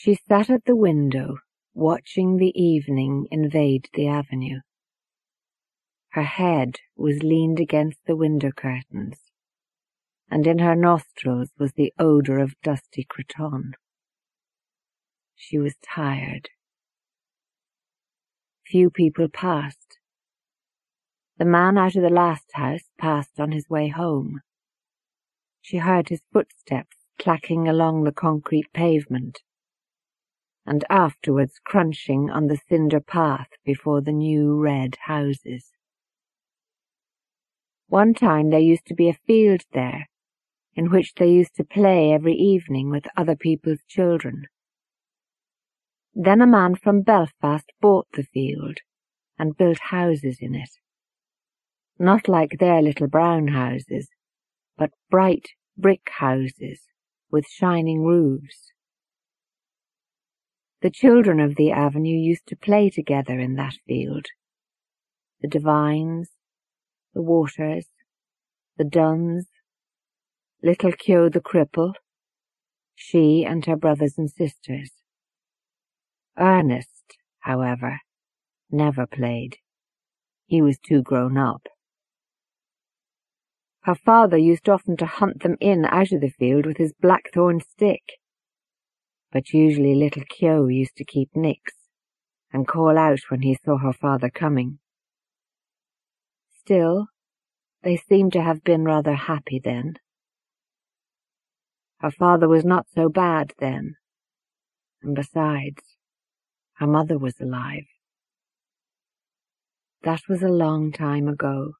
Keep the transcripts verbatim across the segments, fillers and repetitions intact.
She sat at the window, watching the evening invade the avenue. Her head was leaned against the window curtains, and in her nostrils was the odour of dusty cretonne. She was tired. Few people passed. The man out of the last house passed on his way home. She heard his footsteps clacking along the concrete pavement, and afterwards crunching on the cinder path before the new red houses. One time there used to be a field there, in which they used to play every evening with other people's children. Then a man from Belfast bought the field and built houses in it. Not like their little brown houses, but bright brick houses with shining roofs. The children of the avenue used to play together in that field. The Devines, the Waters, the Dunns, little Keogh the cripple, she and her brothers and sisters. Ernest, however, never played. He was too grown up. Her father used often to hunt them in out of the field with his blackthorn stick, but usually little Keogh used to keep nix and call out when he saw her father coming. Still, they seemed to have been rather happy then. Her father was not so bad then, and besides, her mother was alive. That was a long time ago.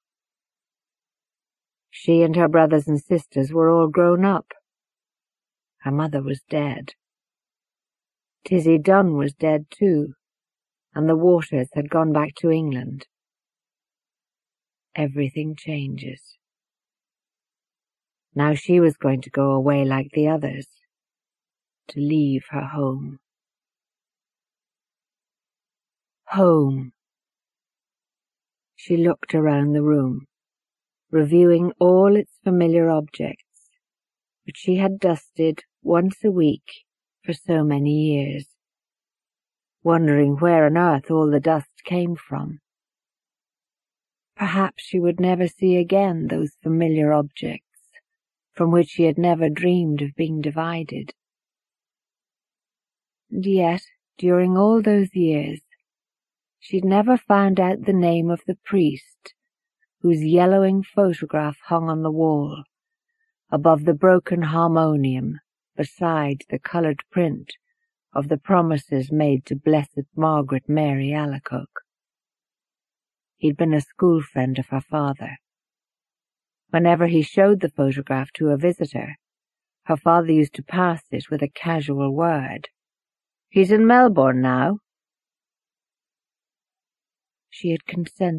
She and her brothers and sisters were all grown up. Her mother was dead. Tizzie Dunn was dead too, and the Waters had gone back to England. Everything changes. Now she was going to go away like the others, to leave her home. Home. She looked around the room, reviewing all its familiar objects, which she had dusted once a week for so many years, wondering where on earth all the dust came from. Perhaps she would never see again those familiar objects from which she had never dreamed of being divided. And yet, during all those years, she'd never found out the name of the priest whose yellowing photograph hung on the wall, above the broken harmonium, beside the coloured print of the promises made to Blessed Margaret Mary Alacoque. He'd been a school friend of her father. Whenever he showed the photograph to a visitor, her father used to pass it with a casual word. "He's in Melbourne now." She had consented.